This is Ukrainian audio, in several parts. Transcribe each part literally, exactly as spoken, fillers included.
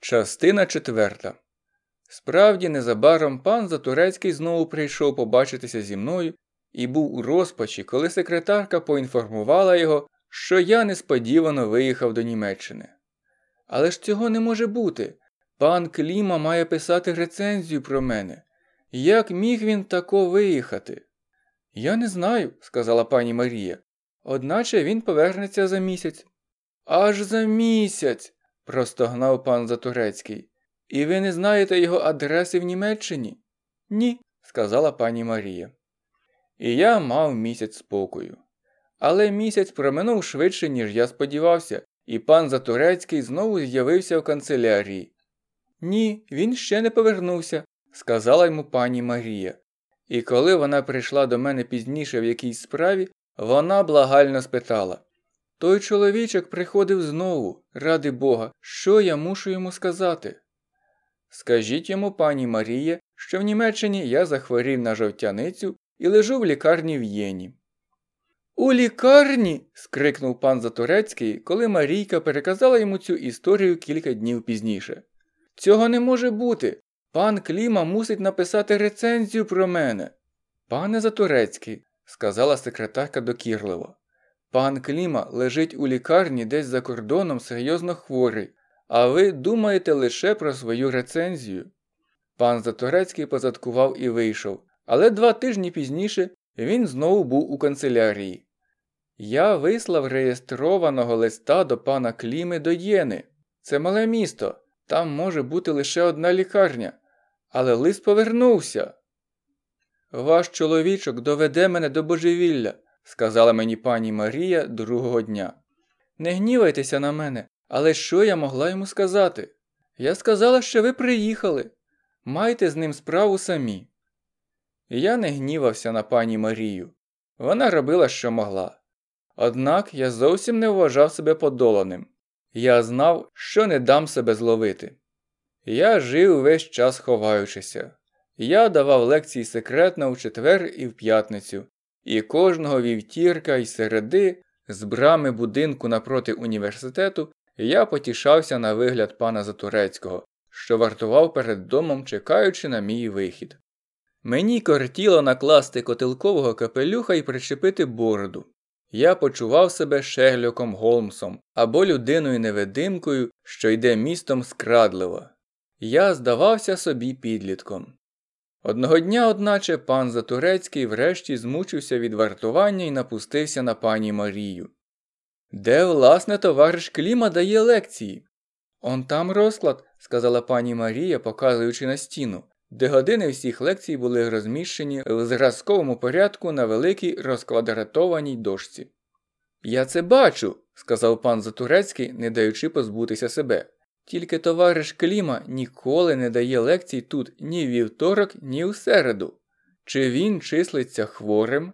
Частина четверта. Справді, незабаром пан Затурецький знову прийшов побачитися зі мною і був у розпачі, коли секретарка поінформувала його, що я несподівано виїхав до Німеччини. Але ж цього не може бути. Пан Кліма має писати рецензію про мене. Як міг він тако виїхати? Я не знаю, сказала пані Марія. Одначе він повернеться за місяць. Аж за місяць, простогнав пан Затурецький. І ви не знаєте його адреси в Німеччині? Ні, сказала пані Марія. І я мав місяць спокою. Але місяць проминув швидше, ніж я сподівався, і пан Затурецький знову з'явився в канцелярії. Ні, він ще не повернувся, сказала йому пані Марія. І коли вона прийшла до мене пізніше в якійсь справі, вона благально спитала. Той чоловічок приходив знову, ради Бога, що я мушу йому сказати? Скажіть йому, пані Марія, що в Німеччині я захворів на жовтяницю і лежу в лікарні в Єні. У лікарні? Скрикнув пан Затурецький, коли Марійка переказала йому цю історію кілька днів пізніше. Цього не може бути. Пан Кліма мусить написати рецензію про мене. Пане Затурецький, сказала секретарка докірливо. Пан Кліма лежить у лікарні десь за кордоном серйозно хворий, а ви думаєте лише про свою рецензію. Пан Затурецький позадкував і вийшов, але два тижні пізніше він знову був у канцелярії. Я вислав реєстрованого листа до пана Кліми до Єни. Це мале місто, там може бути лише одна лікарня. Але лист повернувся. Ваш чоловічок доведе мене до божевілля, сказала мені пані Марія другого дня. Не гнівайтеся на мене, але що я могла йому сказати? Я сказала, що ви приїхали. Майте з ним справу самі. Я не гнівався на пані Марію. Вона робила, що могла. Однак я зовсім не вважав себе подоланим. Я знав, що не дам себе зловити. Я жив весь час ховаючися. Я давав лекції секретно в четвер і в п'ятницю. І кожного вівтірка й середи з брами будинку напроти університету я потішався на вигляд пана Затурецького, що вартував перед домом, чекаючи на мій вихід. Мені кортіло накласти котелкового капелюха і причепити бороду. Я почував себе Шерлоком Голмсом або людиною-невидимкою, що йде містом скрадливо. Я здавався собі підлітком. Одного дня, одначе, пан Затурецький врешті змучився від вартування і напустився на пані Марію. «Де, власне, товариш Кліма дає лекції?» «Он там розклад», – сказала пані Марія, показуючи на стіну, де години всіх лекцій були розміщені в зразковому порядку на великій розквадратованій дошці. «Я це бачу», – сказав пан Затурецький, не даючи позбутися себе. «Тільки товариш Кліма ніколи не дає лекцій тут ні в вівторок, ні в середу. Чи він числиться хворим?»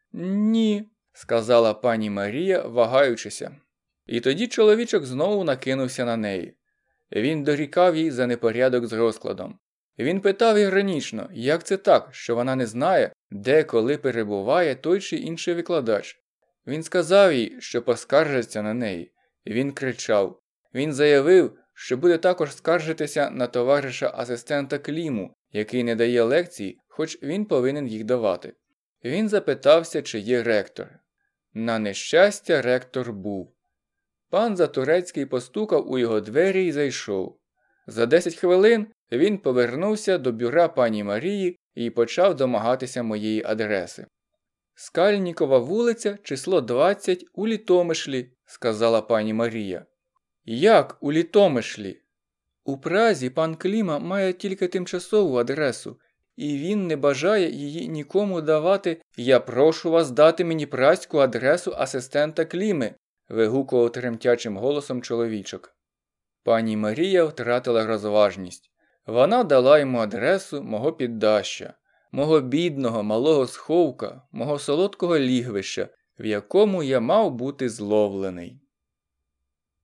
«Ні», – сказала пані Марія, вагаючися. І тоді чоловічок знову накинувся на неї. Він дорікав їй за непорядок з розкладом. Він питав іронічно, як це так, що вона не знає, де коли перебуває той чи інший викладач. Він сказав їй, що поскаржиться на неї. Він кричав. Він заявив, що буде також скаржитися на товариша асистента Кліму, який не дає лекцій, хоч він повинен їх давати. Він запитався, чи є ректор. На нещастя, ректор був. Пан Затурецький постукав у його двері і зайшов. За десять хвилин він повернувся до бюра пані Марії і почав домагатися моєї адреси. «Скальнікова вулиця, число двадцять, у Літомишлі», – сказала пані Марія. «Як у Літомишлі?» «У Празі пан Кліма має тільки тимчасову адресу, і він не бажає її нікому давати. Я прошу вас дати мені празьку адресу асистента Кліми», – вигукував тремтячим голосом чоловічок. Пані Марія втратила розважність. Вона дала йому адресу мого піддаща, мого бідного малого сховка, мого солодкого лігвища, в якому я мав бути зловлений.